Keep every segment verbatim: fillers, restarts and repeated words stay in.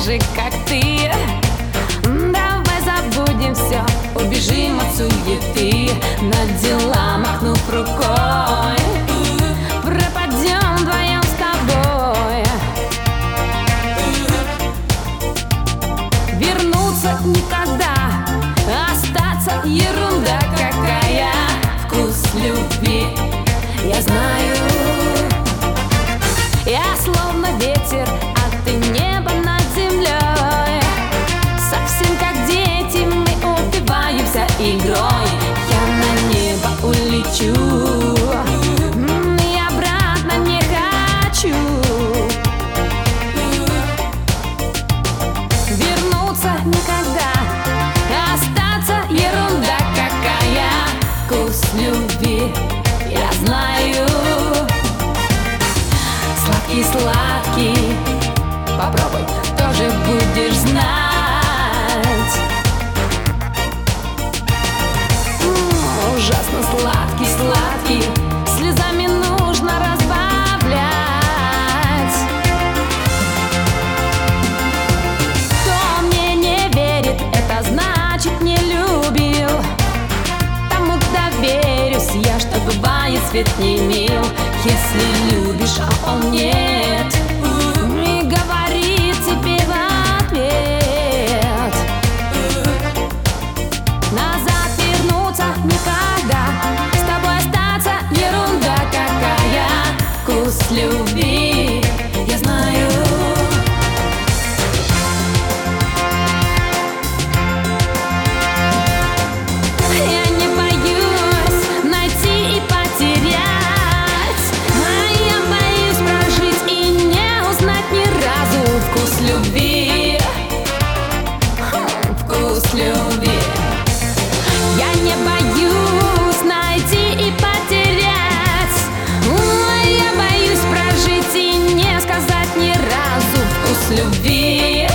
же, как ты. Давай забудем все, убежим от суеты, на дела махнув рукой, пропадем вдвоем с тобой. Вернуться никогда, остаться ерунда какая. Вкус любви я знаю. Я словно ветер, а ты небо над землей. Совсем как дети мы упиваемся игрой. Я на небо улечу и обратно не хочу. Вернуться никогда, остаться ерунда какая. Вкус любви я знаю. Сладкий-сладкий, попробуй, тоже будешь знать. М-м, ужасно сладкий-сладкий, слезами нужно разбавлять. Кто мне не верит, это значит не любил. Тому доверюсь я, что бывает свет не мил. Если любишь, а он нет, не говорит тебе в ответ. Назад вернуться никогда, с тобой остаться ерунда какая. Вкус любви я знаю. Я не боюсь найти и потерять. Любви, вкус любви. Я не боюсь найти и потерять. Я боюсь прожить и не сказать ни разу. Вкус любви,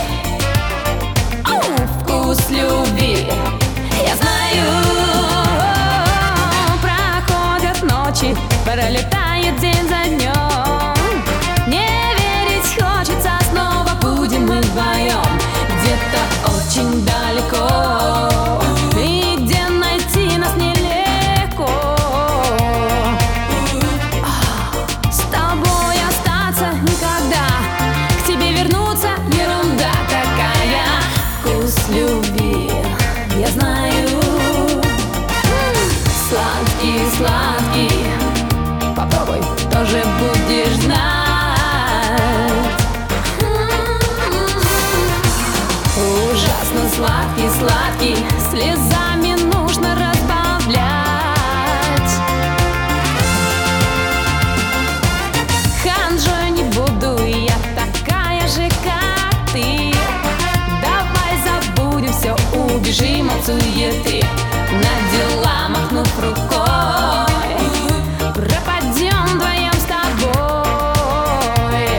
вкус любви я знаю. Проходят ночи, пролетает день за днем. Мы вдвоем где-то очень далеко, и где найти нас нелегко. С тобой остаться никогда, к тебе вернуться ерунда какая. Вкус любви я знаю. Сладкий, сладкий, попробуй, тоже будешь знать. Ужасно сладкий, сладкий, слезами нужно разбавлять. Ханжой не буду, я такая же, как ты. Давай забудем все, убежим от суеты, на дела махнув рукой, пропадем вдвоем с тобой.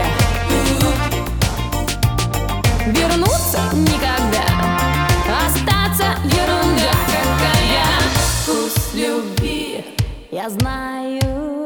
Вернуться никогда, остаться ерунда какая. Вкус любви я знаю.